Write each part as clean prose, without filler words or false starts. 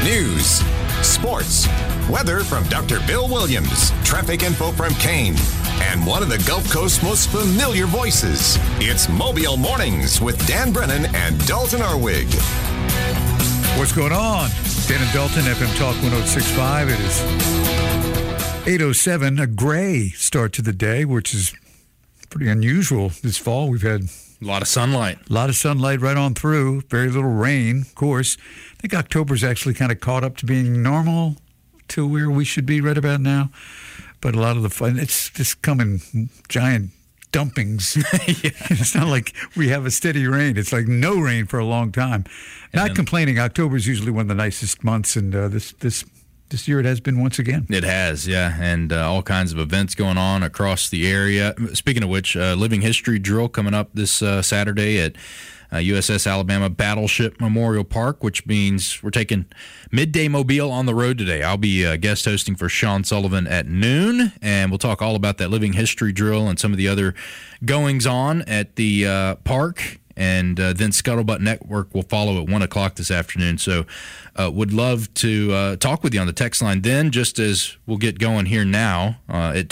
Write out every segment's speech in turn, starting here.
News, sports, weather from Dr. Bill Williams, traffic info from Kane, and one of the Gulf Coast's most familiar voices. It's Mobile Mornings with Dan Brennan and Dalton Arwig. What's going on? Dan and Dalton, FM Talk 106.5. It is 8:07, a gray start to the day, which is pretty unusual this fall. We've had a lot of sunlight. A lot of sunlight right on through. Very little rain, of course. I think October's actually kind of caught up to being normal to where we should be right about now. But a lot of the fun, it's just coming giant dumpings. Yeah. It's not like we have a steady rain. It's like no rain for a long time. Not complaining. October's usually one of the nicest months, and this year it has been once again. It has, yeah, and all kinds of events going on across the area. Speaking of which, Living History Drill coming up this Saturday at USS Alabama Battleship Memorial Park, which means we're taking Midday Mobile on the road today. I'll be guest hosting for Sean Sullivan at noon, and we'll talk all about that Living History Drill and some of the other goings-on at the park. And then Scuttlebutt Network will follow at 1 o'clock this afternoon. So would love to talk with you on the text line then, just as we'll get going here now at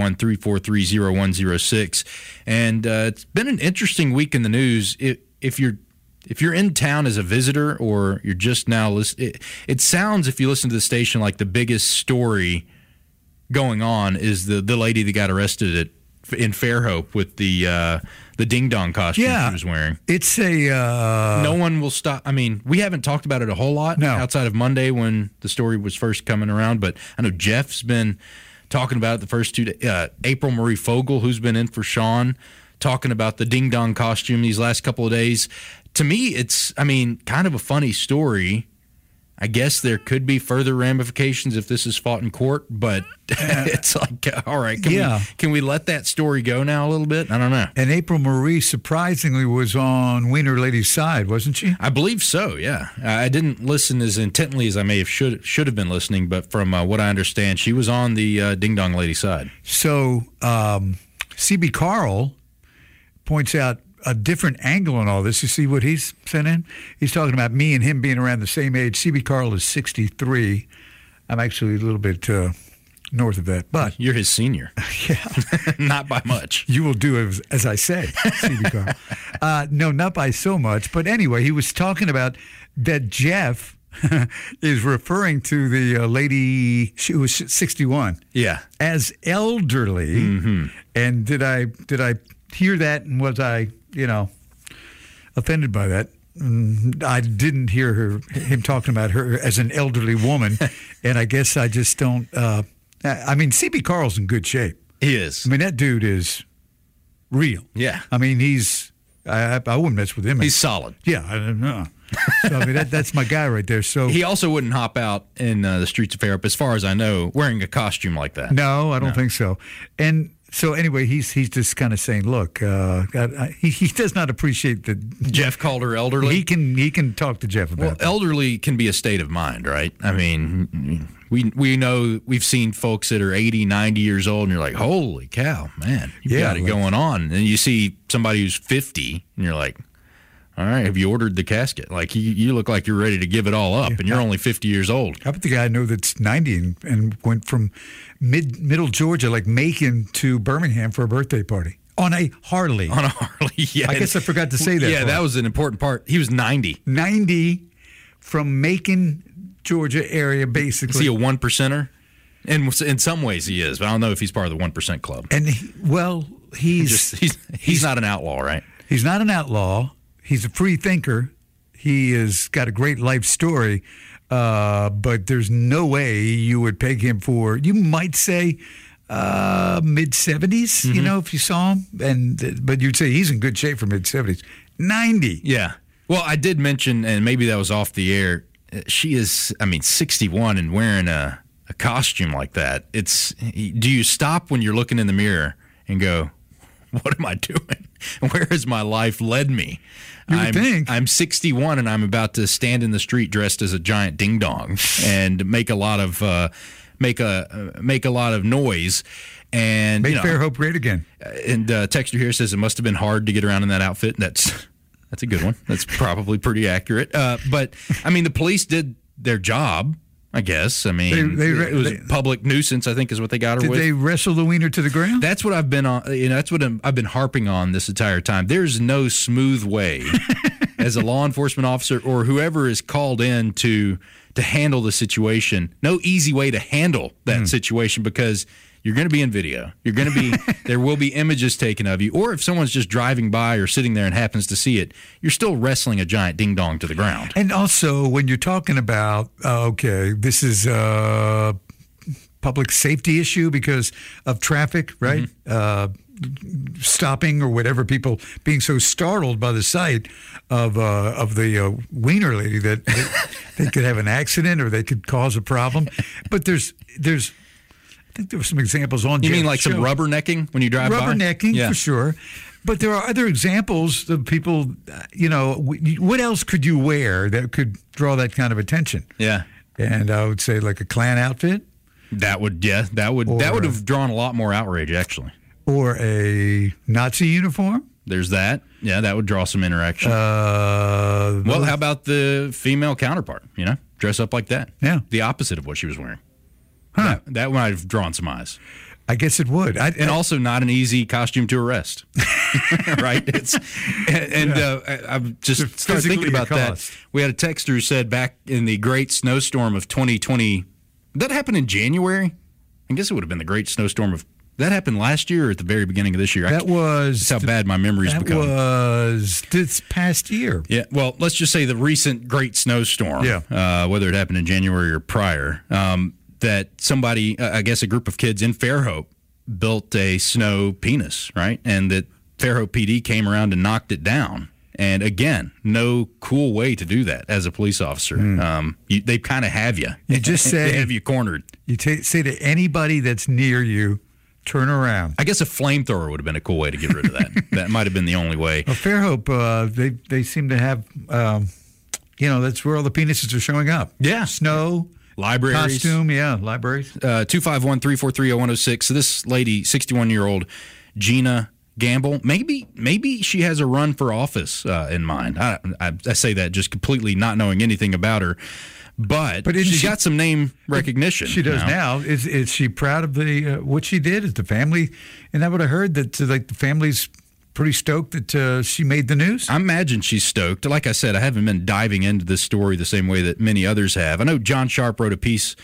251-343-0106. And it's been an interesting week in the news. If you're in town as a visitor or you're just now listening, it sounds, if you listen to the station, like the biggest story going on is the lady that got arrested in Fairhope with the ding-dong costume she was wearing. It's a... no one will stop. I mean, we haven't talked about it a whole lot outside of Monday when the story was first coming around, but I know Jeff's been talking about it the first 2 days. April Marie Fogle, who's been in for Sean, talking about the ding-dong costume these last couple of days. To me, it's, kind of a funny story. I guess there could be further ramifications if this is fought in court, but it's like, all right, can we let that story go now a little bit? I don't know. And April Marie, surprisingly, was on Wiener Lady's side, wasn't she? I believe so, yeah. I didn't listen as intently as I may have should have been listening, but from what I understand, she was on the Ding Dong Lady side. So C.B. Carl points out a different angle on all this. You see what he's sent in? He's talking about me and him being around the same age. C.B. Carl is 63. I'm actually a little bit north of that. But you're his senior. Yeah. Not by much. You will do as I say, C.B. Carl. No, not by so much. But anyway, he was talking about that Jeff is referring to the lady who was 61. Yeah. As elderly. Mm-hmm. And did I hear that, and was I, offended by that? I didn't hear him talking about her as an elderly woman, and I guess I just don't. C.B. Carl's in good shape. He is. That dude is real. Yeah. He's. I wouldn't mess with him. He's solid. Yeah, I don't know. So, that's my guy right there. So he also wouldn't hop out in the streets of Fairhope, as far as I know, wearing a costume like that. No, I don't think so. And so anyway, he's just kind of saying, look, he does not appreciate that Jeff called her elderly. He can talk to Jeff about that. Elderly can be a state of mind, right? We know, we've seen folks that are 80, 90 years old, and you're like, holy cow, man, you've got it going on. And you see somebody who's 50, and you're like, all right, have you ordered the casket? Like, you look like you're ready to give it all up, and you're only 50 years old. How about the guy I know that's 90 and went from middle Georgia, like Macon, to Birmingham for a birthday party on a Harley? On a Harley, yeah. I guess I forgot to say that. Yeah, that was an important part. He was 90. 90 from Macon, Georgia area, basically. Is he a one-percenter? In some ways he is, but I don't know if he's part of the 1% club. And, he's not an outlaw, right? He's not an outlaw. He's a free thinker. He has got a great life story, but there's no way you would peg him for, you might say, mid-70s, if you saw him. But you'd say he's in good shape for mid-70s. 90. Yeah. Well, I did mention, and maybe that was off the air, she is, 61 and wearing a costume like that. Do you stop when you're looking in the mirror and go, what am I doing? Where has my life led me? I'm 61 and I'm about to stand in the street dressed as a giant ding dong and make a lot of noise and make Fairhope great again. And Texter here says it must have been hard to get around in that outfit. That's a good one. That's probably pretty accurate. But the police did their job, I guess. I mean, it was public nuisance, I think, is what they got her with. Did they wrestle the wiener to the ground? That's what I've been on. That's what I've been harping on this entire time. There's no smooth way, as a law enforcement officer or whoever is called in to handle the situation. No easy way to handle that situation, because you're going to be in video. You're going to be there will be images taken of you, or if someone's just driving by or sitting there and happens to see it, you're still wrestling a giant ding dong to the ground. And also, when you're talking about this is a public safety issue because of traffic, right? Stopping or whatever, people being so startled by the sight of the wiener lady that they could have an accident or they could cause a problem. But there's I think there were some examples on. You mean like some rubbernecking when you drive by? Rubbernecking, for sure. But there are other examples of people. What else could you wear that could draw that kind of attention? Yeah, and I would say like a Klan outfit. That would have drawn a lot more outrage, actually. Or a Nazi uniform. There's that. Yeah, that would draw some interaction. Well, how about the female counterpart? Dress up like that. Yeah, the opposite of what she was wearing. Huh. That might have drawn some eyes. I guess it would. And also not an easy costume to arrest. Right? I'm just started thinking about that. We had a texter who said back in the great snowstorm of 2020, that happened in January? I guess it would have been the great snowstorm of, that happened last year or at the very beginning of this year? That's how bad my memory's become. That was this past year. Yeah, well, let's just say the recent great snowstorm, whether it happened in January or prior, that somebody, I guess a group of kids in Fairhope, built a snow penis, right? And that Fairhope PD came around and knocked it down. And again, no cool way to do that as a police officer. They kind of have you. You just say they have you cornered. You say to anybody that's near you, turn around. I guess a flamethrower would have been a cool way to get rid of that. That might have been the only way. Well, Fairhope, they seem to have, that's where all the penises are showing up. Yeah, snow. Libraries. Costume, libraries. 251-343-0106. So this lady, 61-year-old Gina Gamble, maybe she has a run for office in mind. I say that just completely not knowing anything about her. But she's got some name recognition. She does now. Is she proud of the what she did? Is the family? And I would have heard that the family's pretty stoked that she made the news? I imagine she's stoked. Like I said, I haven't been diving into this story the same way that many others have. I know John Sharp wrote a piece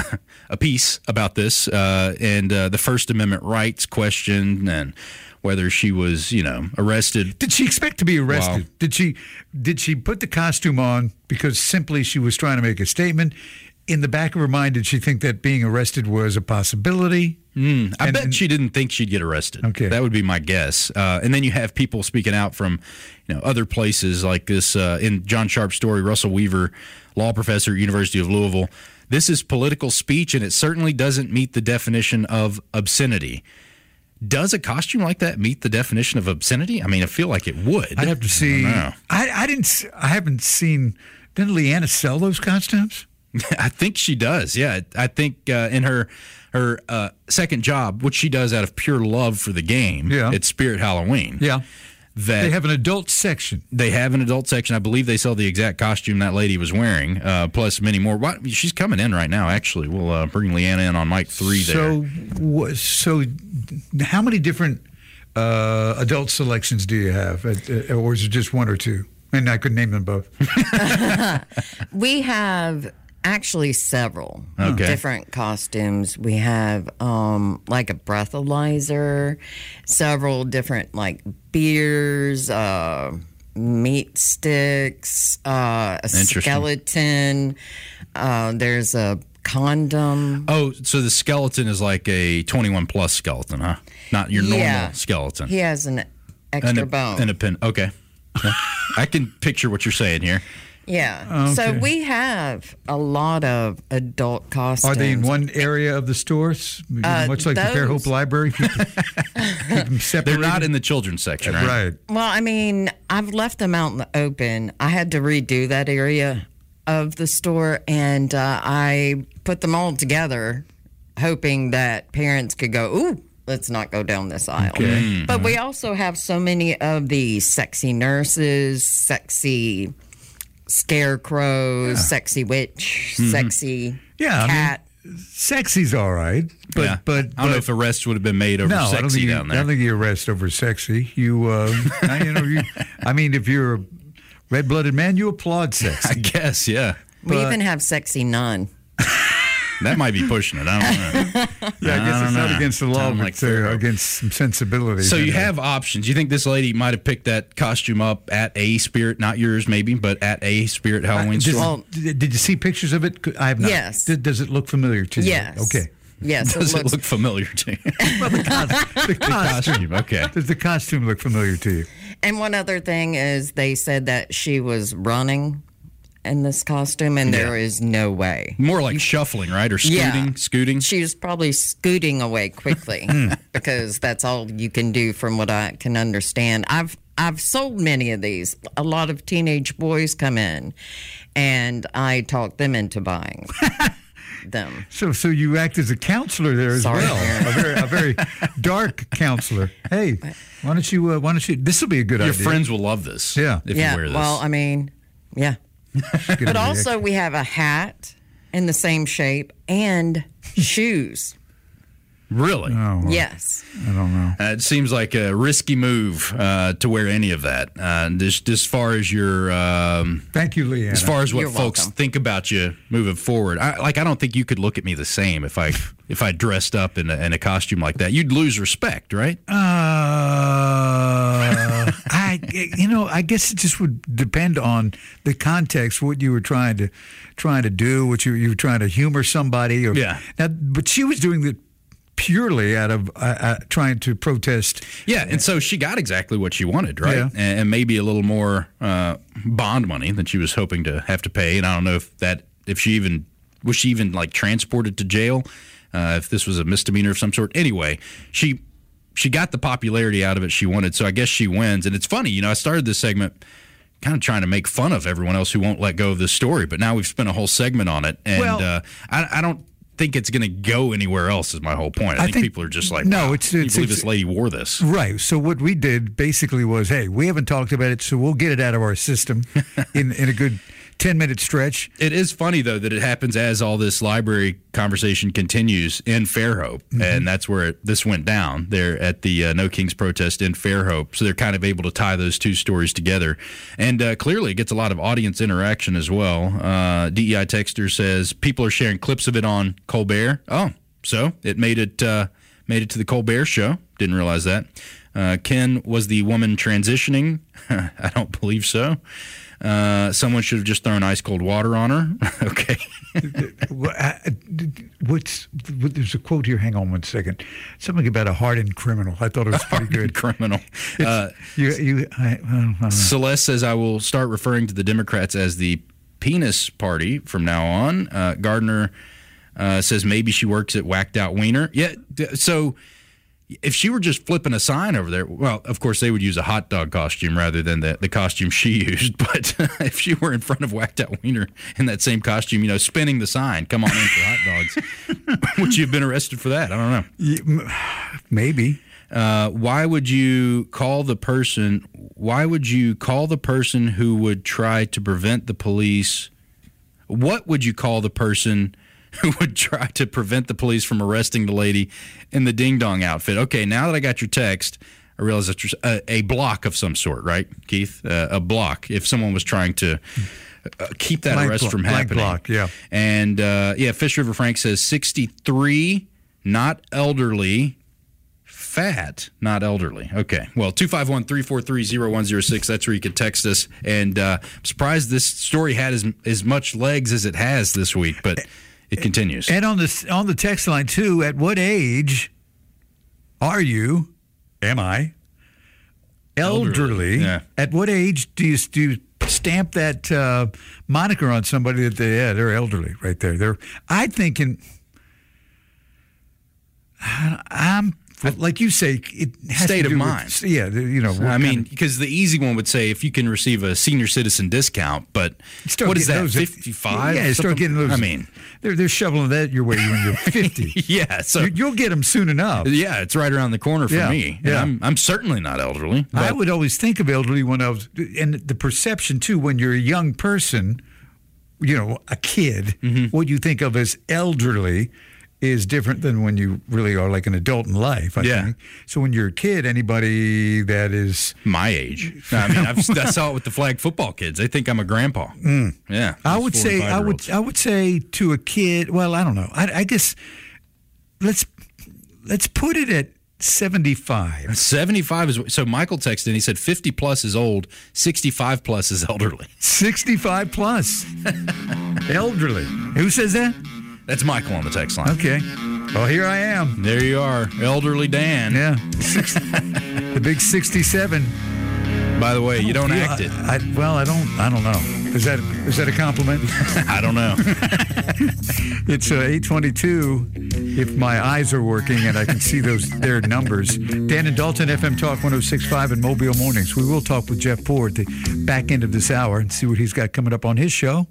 about this and the First Amendment rights question and whether she was, arrested. Did she expect to be arrested? Wow. Did she put the costume on because simply she was trying to make a statement? In the back of her mind, did she think that being arrested was a possibility? I bet she didn't think she'd get arrested. Okay. That would be my guess. And then you have people speaking out from other places like this. In John Sharp's story, Russell Weaver, law professor at University of Louisville, this is political speech, and it certainly doesn't meet the definition of obscenity. Does a costume like that meet the definition of obscenity? I mean, I feel like it would. I'd have to see. I haven't seen. Didn't Leanna sell those costumes? I think she does. Yeah, I think in her second job, which she does out of pure love for the game, it's Spirit Halloween. Yeah, that they have an adult section. They have an adult section. I believe they sell the exact costume that lady was wearing, plus many more. She's coming in right now. Actually, we'll bring Leanna in on mic 3 there. So how many different adult selections do you have, or is it just one or two? And I could name them both. We have. Actually, several different costumes. We have like a breathalyzer, several different beers, meat sticks, a skeleton. There's a condom. Oh, so the skeleton is like a 21 plus skeleton, huh? Not your normal skeleton. He has an extra bone and a pin. Okay, I can picture what you're saying here. Yeah. Okay. So we have a lot of adult costumes. Are they in one area of the stores? Much like the Fairhope Library? Keep them separated? They're not in the children's section, right? Right. Well, I mean, I've left them out in the open. I had to redo that area of the store, and I put them all together, hoping that parents could go, ooh, let's not go down this aisle. Okay. But we also have so many of the sexy nurses, sexy scarecrow, sexy witch, sexy cat. Sexy's all right, but I don't know if arrests would have been made over sexy down there. I don't think you arrest over sexy. If you're a red-blooded man, you applaud sexy. I guess, yeah. We even have sexy nun. That might be pushing it. I don't know. Yeah, I guess it's not against the law, but fair. against some sensibilities. So you have options. You think this lady might have picked that costume up at a Spirit, not yours maybe, but at a Spirit Halloween store? Did you see pictures of it? I have not. Yes. Does it look familiar to you? Yes. Okay. Yes. Does it look familiar to you? Well, the costume. Okay. Does the costume look familiar to you? And one other thing is they said that she was running in this costume, and there is no way. More like shuffling, right? Or scooting? Yeah. Scooting? She was probably scooting away quickly because that's all you can do from what I can understand. I've sold many of these. A lot of teenage boys come in, and I talk them into buying them. So you act as a counselor there as Sorry, well. A very dark counselor. Hey, why don't you? This will be a good idea. Your friends will love this. Yeah. If you wear this. Well, I mean, yeah. But also we have a hat in the same shape and shoes. Really? Oh, well, Yes. I don't know. It seems like a risky move to wear any of that. Just as far as your, Thank you, Leanna. as far as what You're folks welcome. think about you moving forward, I don't think you could look at me the same if I dressed up in a costume like that. You'd lose respect, right? I guess it just would depend on the context, what you were trying to do, what you were trying to humor somebody. Yeah. Now, but she was doing it purely out of trying to protest. Yeah, and so she got exactly what she wanted, right? Yeah. And maybe a little more bond money than she was hoping to have to pay. And I don't know if she even like transported to jail, if this was a misdemeanor of some sort. Anyway, she got the popularity out of it she wanted, so I guess she wins. And it's funny, I started this segment kind of trying to make fun of everyone else who won't let go of this story, but now we've spent a whole segment on it, and I don't think it's going to go anywhere else is my whole point. I think people are just like, no, wow, it's can you believe this lady wore this? Right. So what we did basically was, hey, we haven't talked about it, so we'll get it out of our system in a good 10-minute stretch. It is funny, though, that it happens as all this library conversation continues in Fairhope, and that's where this went down there at the No Kings protest in Fairhope. So they're kind of able to tie those two stories together. And clearly it gets a lot of audience interaction as well. DEI Texter says people are sharing clips of it on Colbert. Oh, so it made it to the Colbert show. Didn't realize that. Ken was the woman transitioning. I don't believe so. Someone should have just thrown ice cold water on her. Okay. There's a quote here. Hang on one second. Something about a hardened criminal. I thought it was pretty good. Criminal. Celeste says, I will start referring to the Democrats as the penis party from now on. Gardner says maybe she works at Whacked Out Wiener. Yeah. So if she were just flipping a sign over there, well, of course, they would use a hot dog costume rather than the costume she used. But if she were in front of Whacked Out Wiener in that same costume, spinning the sign, come on in for hot dogs, would you have been arrested for that? I don't know. Maybe. Why would you call the person who would try to prevent the police? What would you call the person who would try to prevent the police from arresting the lady in the ding-dong outfit? Okay, now that I got your text, I realize that there's a block of some sort, right, Keith? A block, if someone was trying to keep that arrest from happening. Block, yeah. And, Fish River Frank says 63, not elderly, fat, not elderly. Okay, well, 251-343-0106, that's where you can text us. And I'm surprised this story had as much legs as it has this week, but it continues. And on the text line, too, at what age am I, elderly? Yeah. At what age do you stamp that moniker on somebody that they're elderly right there? I'm Well, like you say, it has State to do of mind. With, yeah, I mean, because the easy one would say if you can receive a senior citizen discount, but what is that, 55? Yeah, you start getting those. I mean, they're shoveling that your way when you're 50. Yeah, so you'll get them soon enough. Yeah, it's right around the corner for me. Yeah. I'm certainly not elderly. I would always think of elderly when I was, and the perception too, when you're a young person, a kid, what you think of as elderly is different than when you really are like an adult in life, I think. So when you're a kid, anybody that is my age, I mean, I saw it with the flag football kids. They think I'm a grandpa. Yeah, I would say to a kid. Well, I don't know. I guess let's put it at 75. 75 is so. Michael texted and he said 50 plus is old, 65 plus is elderly. 65 plus, elderly. Who says that? That's Michael on the text line. Okay. Well, here I am. There you are, elderly Dan. Yeah. The big 67. By the way, you don't act it. I don't know. Is that a compliment? I don't know. It's 8:22. If my eyes are working and I can see their numbers. Dan and Dalton, FM Talk 106.5 and Mobile Mornings. We will talk with Jeff Poore at the back end of this hour and see what he's got coming up on his show.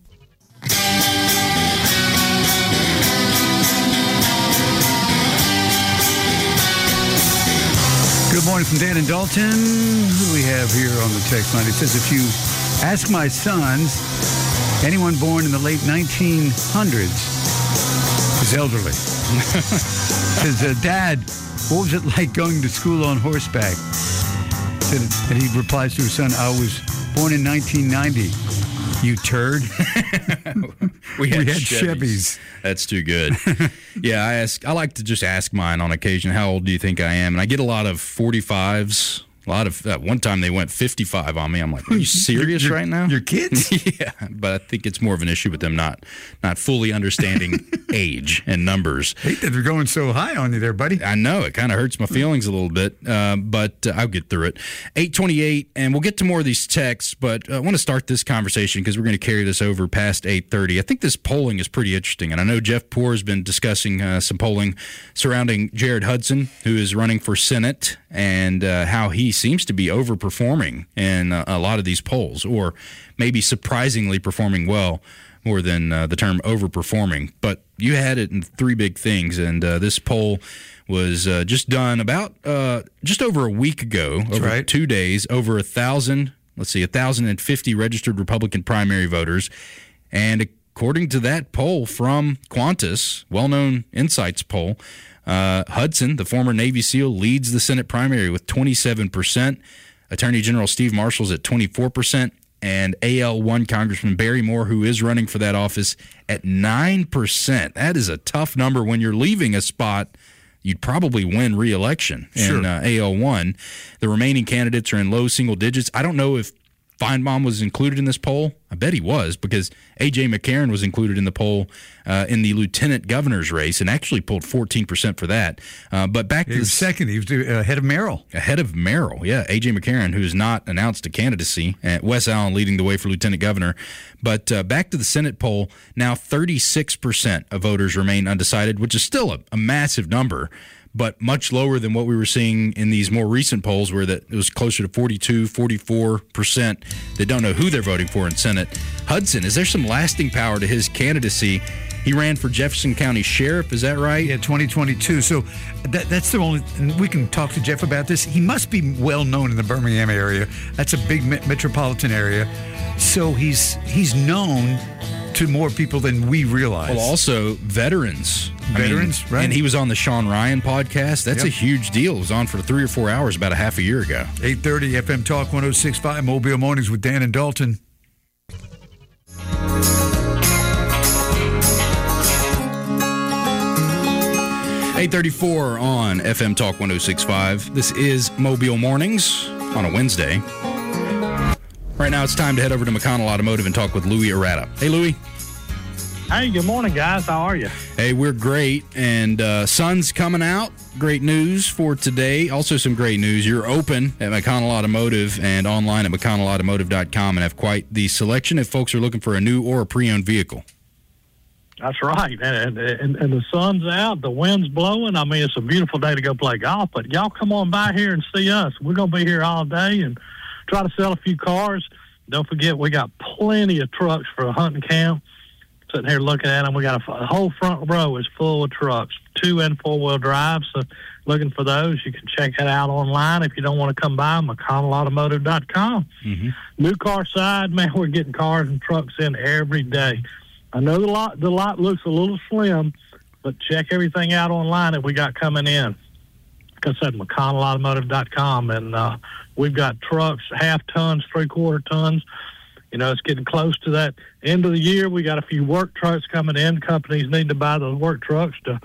Good morning from Dan and Dalton. Who do we have here on the text line? It says, if you ask my sons, anyone born in the late 1900s is elderly. Says, Dad, what was it like going to school on horseback? And he replies to his son, I was born in 1990. You turd. we had Chevys. That's too good. Yeah, I like to just ask mine on occasion, how old do you think I am? And I get a lot of 45s. One time they went 55 on me. I'm like, are you serious right now? Your kids? Yeah, but I think it's more of an issue with them not fully understanding age and numbers. I hate that they're going so high on you there, buddy. I know. It kind of hurts my feelings a little bit, but I'll get through it. 8:28, and we'll get to more of these texts, but I want to start this conversation because we're going to carry this over past 8:30. I think this polling is pretty interesting, and I know Jeff Poore has been discussing some polling surrounding Jared Hudson, who is running for Senate, and how he seems to be overperforming in a lot of these polls, or maybe surprisingly performing well, more than the term overperforming. But you had it in three big things, and this poll was just done about just over a week ago, over 2 days, over 1,050 registered Republican primary voters. And according to that poll from Qantas, well-known insights poll, Hudson, the former Navy SEAL, leads the Senate primary with 27%. Attorney General Steve Marshall's at 24%. And AL1 Congressman Barry Moore, who is running for that office, at 9%. That is a tough number. When you're leaving a spot, you'd probably win re-election in AL1. The remaining candidates are in low single digits. I don't know if Feinbaum was included in this poll. I bet he was, because A.J. McCarron was included in the poll in the lieutenant governor's race and actually pulled 14% for that. But back to the second, he was ahead of Merrill. Ahead of Merrill, yeah. A.J. McCarron, who has not announced a candidacy, Wes Allen leading the way for lieutenant governor. But back to the Senate poll, now 36% of voters remain undecided, which is still a massive number, but much lower than what we were seeing in these more recent polls, where it was closer to 42, 44%. They don't know who they're voting for in Senate. Hudson, is there some lasting power to his candidacy? He ran for Jefferson County Sheriff, is that right? Yeah, 2022. So that's the only, and we can talk to Jeff about this. He must be well known in the Birmingham area. That's a big metropolitan area. So he's known to more people than we realize. Well, also veterans. Right. And he was on the Sean Ryan podcast. That's a huge deal. It was on for 3 or 4 hours about a half a year ago. 8:30 FM Talk 106.5 Mobile Mornings with Dan and Dalton. $8:34 on FM Talk 106.5. This is Mobile Mornings on a Wednesday. Right now it's time to head over to McConnell Automotive and talk with Louis Arata. Hey, Louis. Hey, good morning, guys. How are you? Hey, we're great. And sun's coming out. Great news for today. Also some great news. You're open at McConnell Automotive and online at McConnellAutomotive.com and have quite the selection if folks are looking for a new or a pre-owned vehicle. That's right. And the sun's out, the wind's blowing. I mean, it's a beautiful day to go play golf, but y'all come on by here and see us. We're going to be here all day and try to sell a few cars. Don't forget, we got plenty of trucks for a hunting camp. Sitting here looking at them, we got a whole front row is full of trucks, 2- and 4-wheel drive. So looking for those, you can check that out online. If you don't want to come by, McConnellAutomotive.com. Mm-hmm. New car side, man, we're getting cars and trucks in every day. I know the lot looks a little slim, but check everything out online that we got coming in. Like I said, McConnellAutomotive.com, and we've got trucks, 1/2 tons, 3/4 tons. You know, it's getting close to that end of the year. We got a few work trucks coming in. Companies need to buy those work trucks to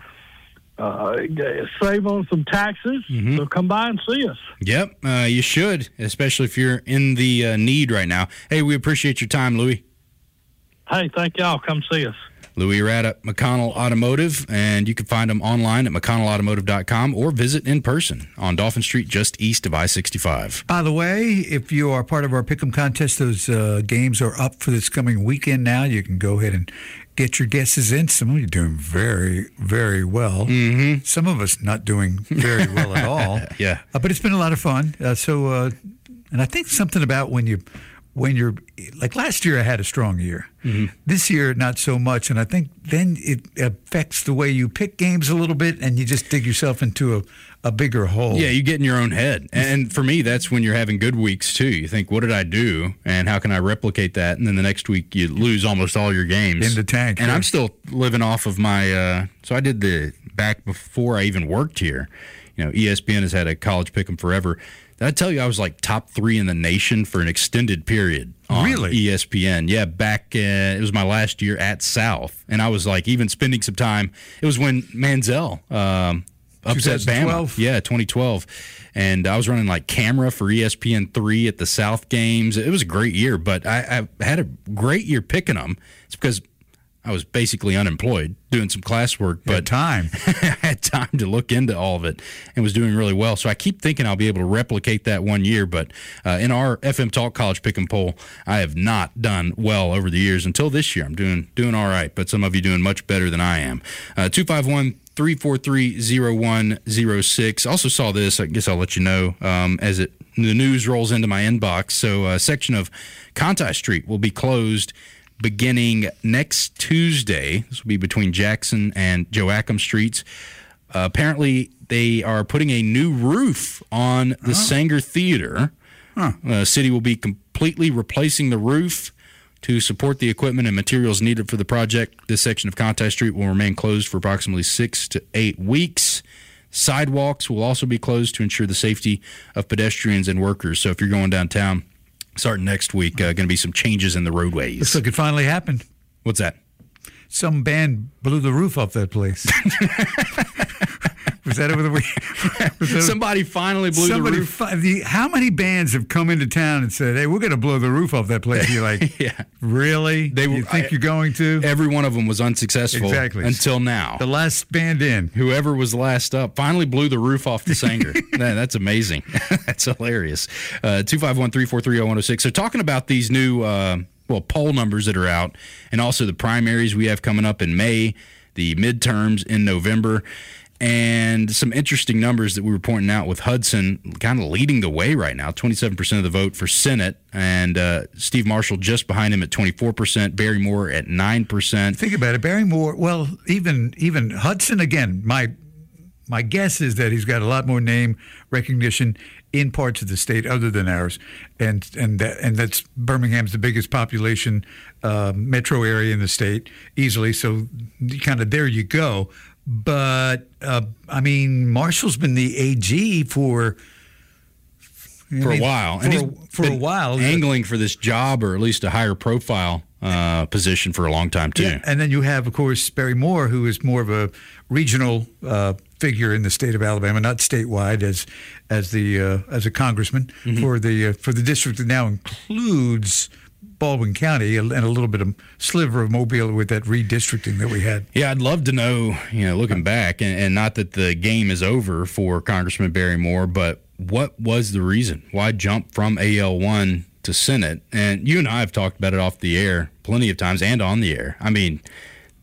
save on some taxes. Mm-hmm. So come by and see us. Yep, you should, especially if you're in the need right now. Hey, we appreciate your time, Louis. Hey, thank y'all. Come see us. Louis Rada, McConnell Automotive, and you can find them online at McConnellAutomotive.com or visit in person on Dolphin Street just east of I-65. By the way, if you are part of our Pick'em contest, those games are up for this coming weekend now. You can go ahead and get your guesses in. Some of you are doing very, very well. Mm-hmm. Some of us not doing very well at all. Yeah. But it's been a lot of fun. And I think something about when you're like last year, I had a strong year. Mm-hmm. This year, not so much. And I think then it affects the way you pick games a little bit, and you just dig yourself into a bigger hole. Yeah, you get in your own head. And for me, that's when you're having good weeks, too. You think, what did I do, and how can I replicate that? And then the next week, you lose almost all your games. In the tank. And sure. I'm still living off of my so I did back before I even worked here. You know, ESPN has had a college pick'em forever. Did I tell you I was like top 3 in the nation for an extended period on Really? ESPN? Yeah, back it was my last year at South, and I was like even spending some time. It was when Manziel upset 2012? Bama. Yeah, 2012, and I was running like camera for ESPN3 at the South games. It was a great year, but I had a great year picking them. It's because I was basically unemployed doing some classwork, but time. I had time to look into all of it and was doing really well. So I keep thinking I'll be able to replicate that one year, but in our FM Talk College Pick'em poll, I have not done well over the years until this year. I'm doing all right, but some of you doing much better than I am. 251-343-0106. Also saw this. I guess I'll let you know as the news rolls into my inbox. So a section of Conti Street will be closed beginning next Tuesday. This will be between Jackson and Joachim Streets. Apparently, they are putting a new roof on the Sanger Theater. The city will be completely replacing the roof to support the equipment and materials needed for the project. This section of Conti Street will remain closed for approximately 6 to 8 weeks. Sidewalks will also be closed to ensure the safety of pedestrians and workers. So if you're going downtown, starting next week, going to be some changes in the roadways. Looks like it finally happened. What's that? Some band blew the roof off that place. Was that over the week? Somebody finally blew the roof. How many bands have come into town and said, "Hey, we're going to blow the roof off that place"? You're like, yeah, really? You think you're going to? Every one of them was unsuccessful until now. The last band in. Whoever was last up finally blew the roof off the Sanger. That's amazing. That's hilarious. 251-343-0106. So talking about these new poll numbers that are out, and also the primaries we have coming up in May, the midterms in November, and some interesting numbers that we were pointing out with Hudson kind of leading the way right now, 27% of the vote for Senate, and Steve Marshall just behind him at 24%, Barry Moore at 9%. Think about it, Barry Moore, well, even Hudson, again, my guess is that he's got a lot more name recognition in parts of the state other than ours, and that's Birmingham's the biggest population metro area in the state easily, so kind of there you go. But, I mean, Marshall's been the AG for a while. For a while. Angling for this job, or at least a higher profile position for a long time, too. Yeah. And then you have, of course, Barry Moore, who is more of a regional figure in the state of Alabama, not statewide as a congressman for the district that now includes Baldwin County and a little bit of sliver of Mobile with that redistricting that we had. Yeah, I'd love to know, looking back, and not that the game is over for Congressman Barry Moore, but what was the reason? Why jump from AL1 to Senate? And you and I have talked about it off the air plenty of times and on the air. I mean,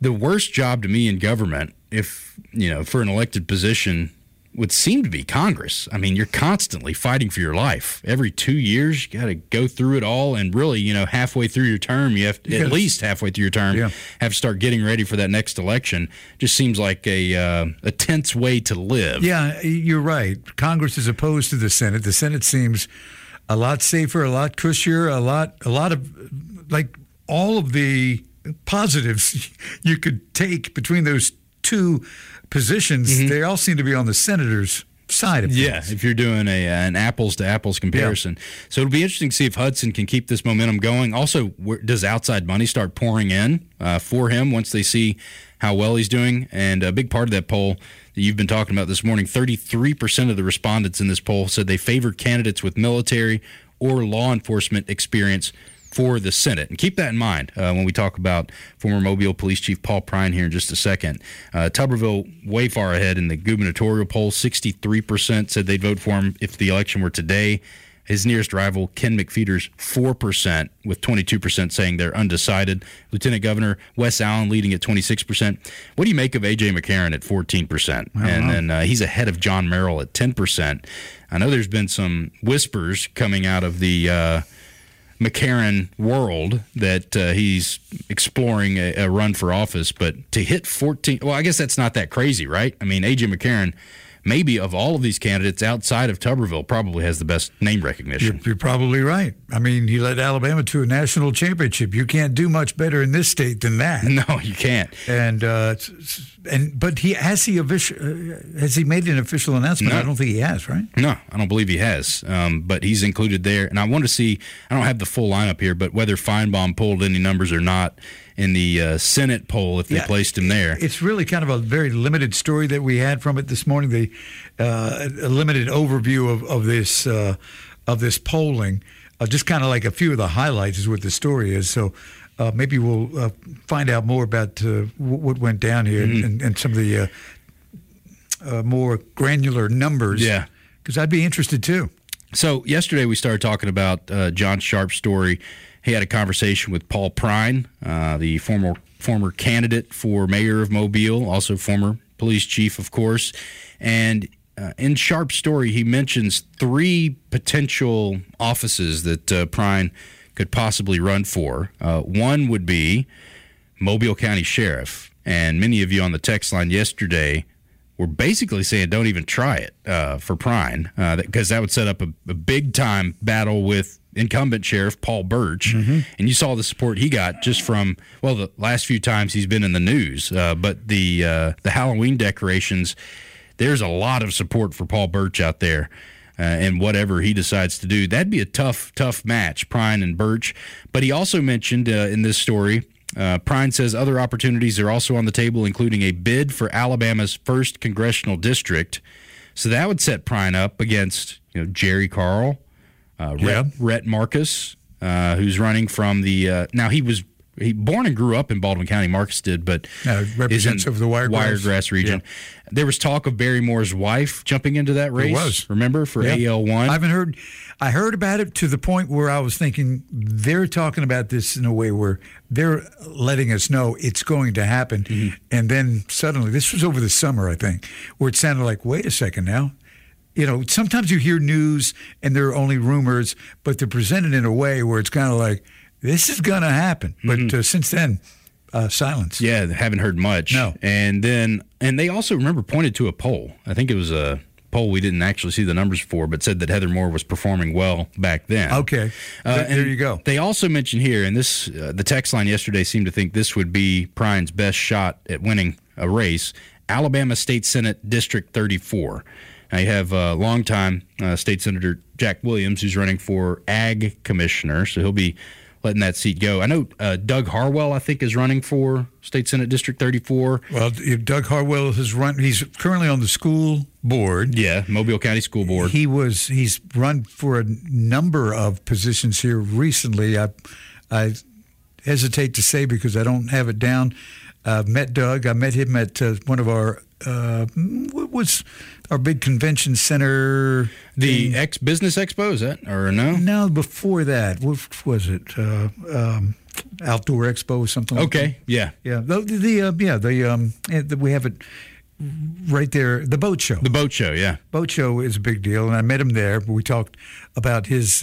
the worst job to me in government, if, for an elected position, would seem to be Congress. I mean, you're constantly fighting for your life. Every 2 years, you got to go through it all. And really, halfway through your term, at least halfway through your term, have to start getting ready for that next election. Just seems like a tense way to live. Yeah, you're right. Congress is opposed to the Senate. The Senate seems a lot safer, a lot cushier, a lot of, like, all of the positives you could take between those two positions, they all seem to be on the senator's side of things. Yeah, if you're doing an apples-to-apples comparison. Yeah. So it'll be interesting to see if Hudson can keep this momentum going. Also, does outside money start pouring in for him once they see how well he's doing? And a big part of that poll that you've been talking about this morning, 33% of the respondents in this poll said they favored candidates with military or law enforcement experience for the Senate. And keep that in mind when we talk about former Mobile Police Chief Paul Prine here in just a second. Tuberville way far ahead in the gubernatorial poll. 63% said they'd vote for him if the election were today. His nearest rival, Ken McFeeters, 4%, with 22% saying they're undecided. Lieutenant Governor Wes Allen leading at 26%. What do you make of A.J. McCarron at 14%? And then he's ahead of John Merrill at 10%. I know there's been some whispers coming out of the McCarron world that he's exploring a run for office, but to hit 14, well, I guess that's not that crazy, right? I mean, A.J. McCarron, maybe of all of these candidates outside of Tuberville, probably has the best name recognition. You're probably right. I mean, he led Alabama to a national championship. You can't do much better in this state than that. No, you can't. But has he made an official announcement? No. I don't think he has, right? No, I don't believe he has. But he's included there. And I want to see, I don't have the full lineup here, but whether Feinbaum pulled any numbers or not in the Senate poll, if they placed him there. It's really kind of a very limited story that we had from it this morning. A limited overview of this polling. Just kind of like a few of the highlights is what the story is. So maybe we'll find out more about what went down here and some of the more granular numbers. Yeah. Because I'd be interested too. So yesterday we started talking about John Sharp's story. He had a conversation with Paul Prine, the former candidate for mayor of Mobile, also former police chief, of course. And in Sharp's story, he mentions 3 potential offices that Prine could possibly run for. One would be Mobile County Sheriff. And many of you on the text line yesterday were basically saying don't even try it for Prine, because that would set up a big-time battle with incumbent Sheriff Paul Birch. And you saw the support he got just from, well, the last few times he's been in the news. But the Halloween decorations, there's a lot of support for Paul Birch out there. And whatever he decides to do, that'd be a tough match, Prine and Birch. But he also mentioned in this story, Prine says other opportunities are also on the table, including a bid for Alabama's 1st congressional district. So that would set Prine up against Jerry Carl, Rhett Marcus, who's running from the now he born and grew up in Baldwin County. Marcus did, but represents of the Wiregrass region. Yeah. There was talk of Barry Moore's wife jumping into that race. There was. Remember, for AL1? I heard about it to the point where I was thinking they're talking about this in a way where they're letting us know it's going to happen. And then suddenly, this was over the summer, I think, where it sounded like, wait a second now. Sometimes you hear news and they're only rumors, but they're presented in a way where it's kind of like, this is going to happen. But since then, silence. Yeah, haven't heard much. No. And they also, pointed to a poll. I think it was a poll we didn't actually see the numbers for, but said that Heather Moore was performing well back then. Okay. There you go. They also mentioned here, and this the text line yesterday seemed to think this would be Prine's best shot at winning a race, Alabama State Senate District 34. Now you have longtime State Senator Jack Williams, who's running for Ag Commissioner, so he'll be letting that seat go. I know Doug Harwell, I think, is running for State Senate District 34. Well, Doug Harwell has run. He's currently on the school board. Yeah, Mobile County School Board. He's run for a number of positions here recently. I hesitate to say because I don't have it down. Met Doug. I met him at one of our what was our big convention center? The Business Expo, is that, or no? No, before that. What was it? Outdoor Expo or something like that? Okay, yeah. Yeah. We have it right there. The boat show. The boat show, yeah. Boat show is a big deal, and I met him there. We talked about his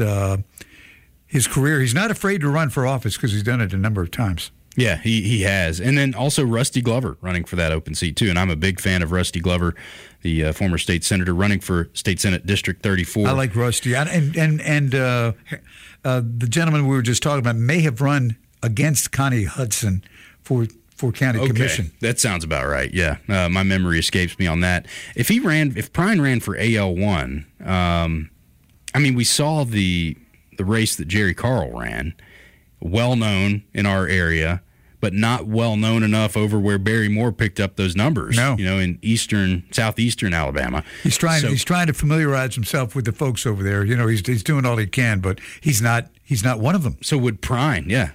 career. He's not afraid to run for office because he's done it a number of times. Yeah, he has. And then also Rusty Glover running for that open seat, too. And I'm a big fan of Rusty Glover, the former state senator running for State Senate District 34. I like Rusty. And the gentleman we were just talking about may have run against Connie Hudson for county commission. That sounds about right, yeah. My memory escapes me on that. If Prine ran for AL1, we saw the race that Jerry Carl ran, well-known in our area, but not well-known enough over where Barry Moore picked up those numbers. No. In southeastern Alabama. He's trying to familiarize himself with the folks over there. He's doing all he can, but he's not one of them. So would Prine, yeah.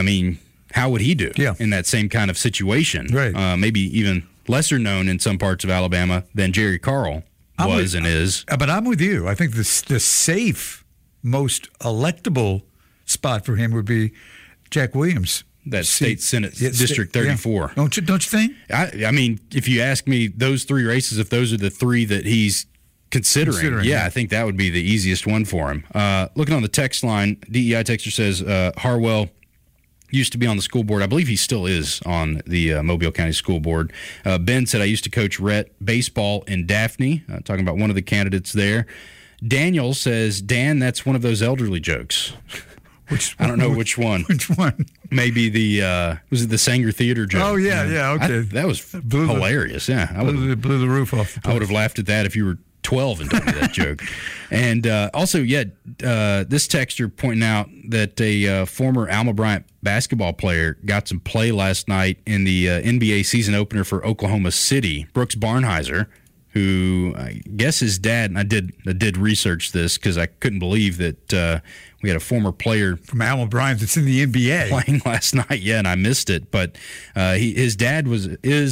How would he do in that same kind of situation? Right. Maybe even lesser known in some parts of Alabama than Jerry Carl and is. But I'm with you. I think the safe, most electable spot for him would be Jack Williams. That State Senate District 34. Yeah. Don't you think? If you ask me those three races, if those are the three that he's considering, I think that would be the easiest one for him. Looking on the text line, DEI texter says Harwell used to be on the school board. I believe he still is on the Mobile County School Board. Ben said, I used to coach Rhett baseball in Daphne, talking about one of the candidates there. Daniel says, Dan, that's one of those elderly jokes. I don't know which one. Which one? Maybe was it the Sanger Theater joke? Oh, yeah, okay. That was hilarious, yeah. Blew the roof off the place. I would have laughed at that if you were 12 and told me that joke. And also, this texter pointing out that a former Alma Bryant basketball player got some play last night in the NBA season opener for Oklahoma City, Brooks Barnheiser, who I guess his dad, and I did research this because I couldn't believe that we had a former player from Alma Bryant that's in the NBA playing last night. Yeah, and I missed it. But his dad was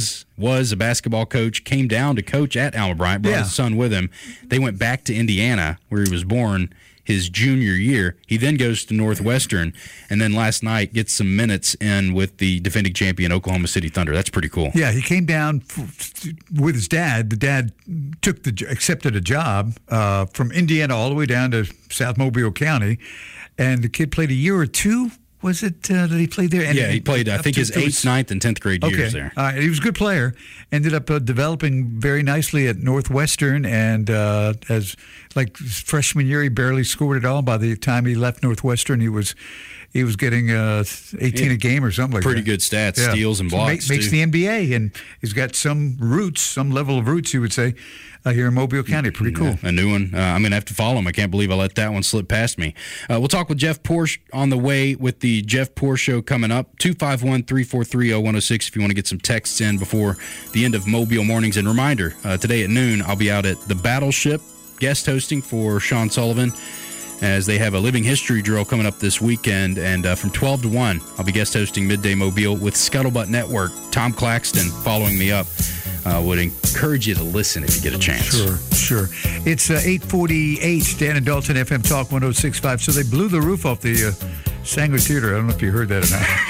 a basketball coach, came down to coach at Alma Bryant, brought his son with him. They went back to Indiana, where he was born, his junior year. He then goes to Northwestern, and then last night gets some minutes in with the defending champion Oklahoma City Thunder. That's pretty cool. Yeah, he came down with his dad. The dad accepted a job from Indiana all the way down to South Mobile County, and the kid played a year or two. Was it that he played there? And he played, I think, his 8th, 9th, and 10th grade years there. He was a good player. Ended up developing very nicely at Northwestern, and as like freshman year, he barely scored at all. By the time he left Northwestern, he was getting 18 a game or something like that. Pretty good stats, steals and blocks. Makes the NBA, and he's got some level of roots, you would say, here in Mobile County. Pretty cool. A new one. I'm going to have to follow him. I can't believe I let that one slip past me. We'll talk with Jeff Porsche on the way with the Jeff Porsche Show coming up. 251-343-0106 if you want to get some texts in before the end of Mobile Mornings. And reminder, today at noon, I'll be out at the Battleship guest hosting for Sean Sullivan, as they have a living history drill coming up this weekend. And from 12 to 1, I'll be guest hosting Midday Mobile with Scuttlebutt Network. Tom Claxton following me up. Would encourage you to listen if you get a chance. Sure. It's 8:48, Dan and Dalton, FM Talk 106.5. So they blew the roof off the Sanger Theater. I don't know if you heard that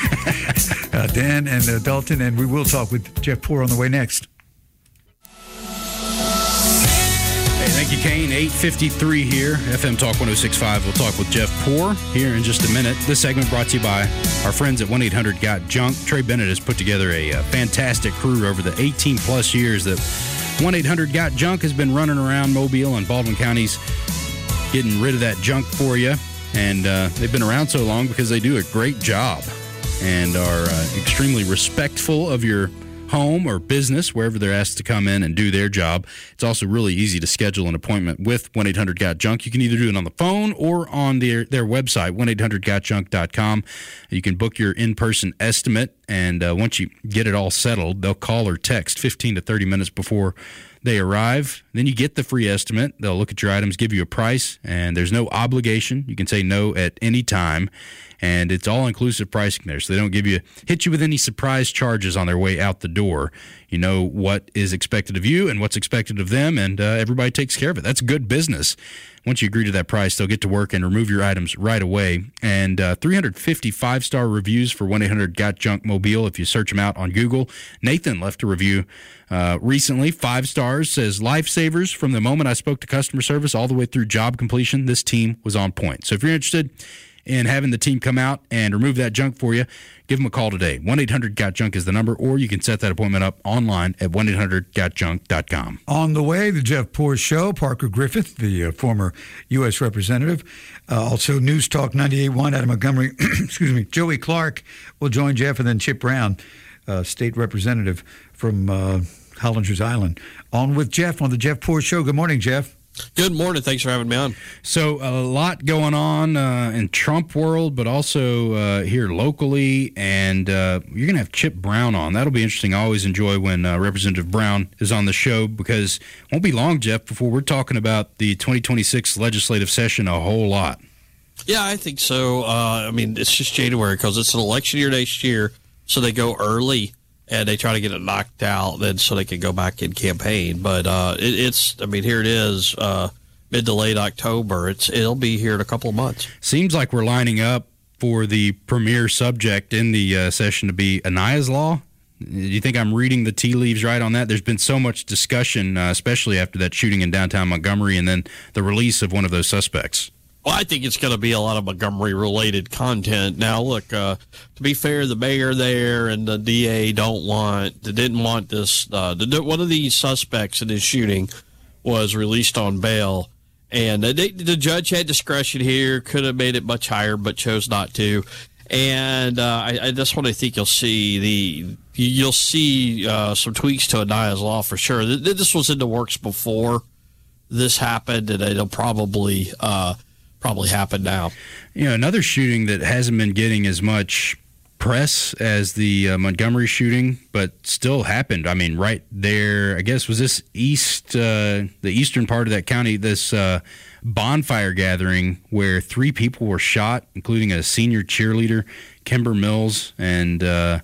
or not. Dan and Dalton, and we will talk with Jeff Poor on the way next. Thank you, Kane. 8:53 here, FM Talk 106.5. We'll talk with Jeff Poor here in just a minute. This segment brought to you by our friends at 1-800-GOT-JUNK. Trey Bennett has put together a fantastic crew over the 18-plus years that 1-800-GOT-JUNK has been running around Mobile and Baldwin counties getting rid of that junk for you. And they've been around so long because they do a great job and are extremely respectful of your home or business, wherever they're asked to come in and do their job. It's also really easy to schedule an appointment with 1-800-GOT-JUNK. You can either do it on the phone or on their website, 1-800-GOT-JUNK.com. You can book your in-person estimate, and once you get it all settled, they'll call or text 15 to 30 minutes before They arrive, then you get the free estimate. They'll look at your items, give you a price, and there's no obligation. You can say no at any time, and it's all-inclusive pricing there, so they don't hit you with any surprise charges on their way out the door. You know what is expected of you and what's expected of them, and everybody takes care of it. That's good business. Once you agree to that price, they'll get to work and remove your items right away. And 350 5-star reviews for 1-800-GOT-JUNK-MOBILE if you search them out on Google. Nathan left a review recently, 5 stars, says, lifesavers from the moment I spoke to customer service all the way through job completion. This team was on point. So if you're interested in having the team come out and remove that junk for you, give them a call today. 1-800-GOT-JUNK is the number, or you can set that appointment up online at 1-800-GOT-JUNK.com. On the way, the Jeff Poor Show, Parker Griffith, the former U.S. representative. Also, News Talk 98.1 out of Montgomery. Excuse me. Joey Clark will join Jeff, and then Chip Brown, state representative from Hollinger's Island. On with Jeff on the Jeff Poor Show. Good morning, Jeff. Good morning. Thanks for having me on. So a lot going on in Trump world, but also here locally, and you're going to have Chip Brown on. That'll be interesting. I always enjoy when Representative Brown is on the show, because it won't be long, Jeff, before we're talking about the 2026 legislative session a whole lot. Yeah, I think so. I mean, it's just January because it's an election year next year, so they go early. And they try to get it knocked out then so they can go back and campaign. But here it is, mid to late October. It'll be here in a couple of months. Seems like we're lining up for the premier subject in the session to be Aniah's Law. Do you think I'm reading the tea leaves right on that? There's been so much discussion, especially after that shooting in downtown Montgomery and then the release of one of those suspects. Well, I think it's going to be a lot of Montgomery-related content. Now, look, to be fair, the mayor there and the DA didn't want this. One of these suspects in this shooting was released on bail, and the judge had discretion here, could have made it much higher, but chose not to. And that's what I think you'll see. You'll see some tweaks to Aniah's Law for sure. This was in the works before this happened, and it'll probably happen now. You know, another shooting that hasn't been getting as much press as the Montgomery shooting, but still happened. I mean, right there, I guess, was this the eastern part of that county, this bonfire gathering where 3 people were shot, including a senior cheerleader, Kimber Mills, and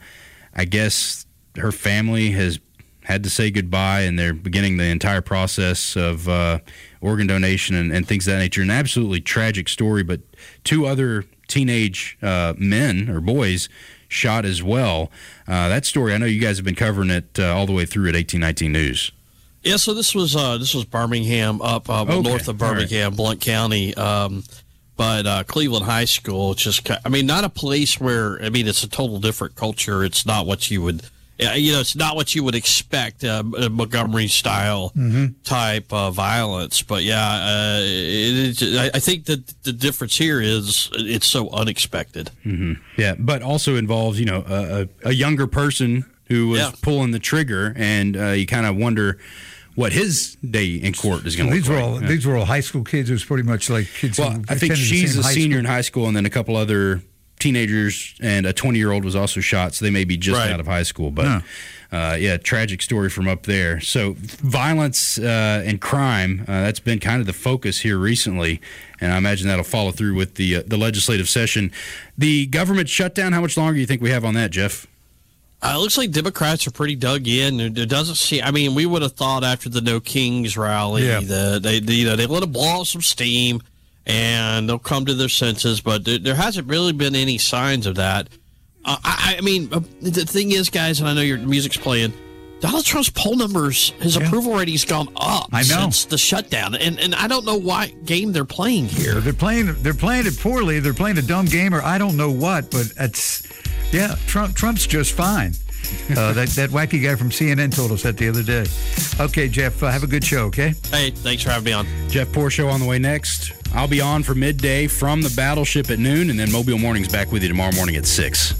I guess her family has had to say goodbye, and they're beginning the entire process of organ donation and things of that nature. An absolutely tragic story, but 2 other teenage men or boys shot as well. That story, I know you guys have been covering it all the way through at 1819 News. Yeah, so this was Birmingham, north of Birmingham, right. Blount County. But Cleveland High School, not a place where, it's a total different culture. It's not what you would... it's not what you would expect, Montgomery-style type of violence. But, I think that the difference here is it's so unexpected. Mm-hmm. Yeah, but also involves, a younger person who was pulling the trigger, and you kind of wonder what his day in court is going to look like. These were all high school kids. It was pretty much like kids who I think she's a senior in high school, and then a couple other teenagers, and a 20-year-old was also shot, so they may be just out of high school. But, tragic story from up there. So violence and crime, that's been kind of the focus here recently, and I imagine that'll follow through with the legislative session. The government shutdown, how much longer do you think we have on that, Jeff? It looks like Democrats are pretty dug in. It doesn't seem. We would have thought after the No Kings rally that they let them blow off some steam and they'll come to their senses, but there hasn't really been any signs of that. The thing is, guys, and I know your music's playing, Donald Trump's poll numbers, his approval rating's gone up since the shutdown, and I don't know what game they're playing here. They're playing it poorly. They're playing a dumb game, or I don't know what, but Trump's just fine. That wacky guy from CNN told us that the other day. Okay, Jeff, have a good show, okay? Hey, thanks for having me on. Jeff Poor Show on the way next. I'll be on for midday from the Battleship at noon, and then Mobile Mornings back with you tomorrow morning at 6.